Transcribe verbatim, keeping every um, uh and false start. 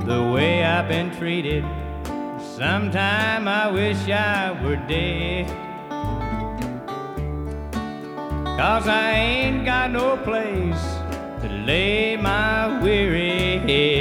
the way I've been treated. Sometime I wish I were dead, 'cause I ain't got no place to lay my weary head.